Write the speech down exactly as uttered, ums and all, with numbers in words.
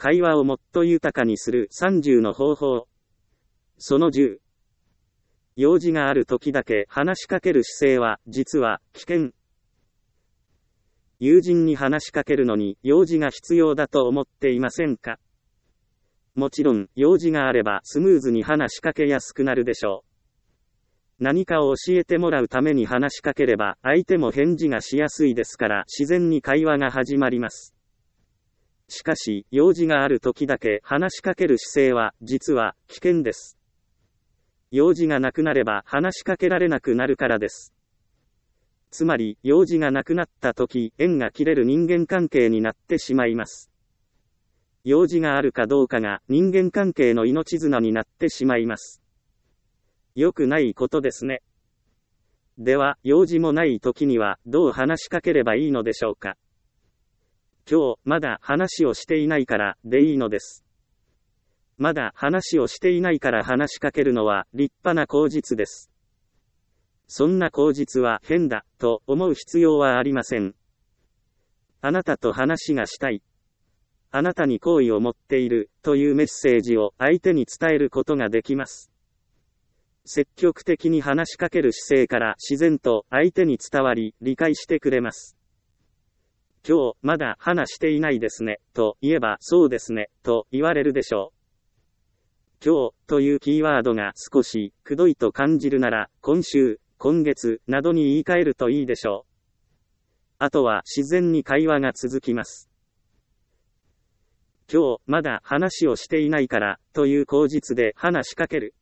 会話をもっと豊かにするさんじゅうの方法。そのじゅう。用事がある時だけ話しかける姿勢は、実は、危険。友人に話しかけるのに、用事が必要だと思っていませんか？もちろん、用事があればスムーズに話しかけやすくなるでしょう。何かを教えてもらうために話しかければ、相手も返事がしやすいですから、自然に会話が始まります。しかし、用事がある時だけ話しかける姿勢は、実は、危険です。用事がなくなれば話しかけられなくなるからです。つまり、用事がなくなった時、縁が切れる人間関係になってしまいます。用事があるかどうかが人間関係の命綱になってしまいます。良くないことですね。では、用事もない時にはどう話しかければいいのでしょうか。今日、まだ話をしていないからでいいのです。まだ話をしていないから話しかけるのは立派な口実です。そんな口実は変だと思う必要はありません。あなたと話がしたい。あなたに好意を持っているというメッセージを相手に伝えることができます。積極的に話しかける姿勢から自然と相手に伝わり理解してくれます。今日まだ話していないですねと言えばそうですねと言われるでしょう。今日というキーワードが少しくどいと感じるなら今週、今月などに言い換えるといいでしょう。あとは自然に会話が続きます。今日まだ話をしていないからという口実で話しかける。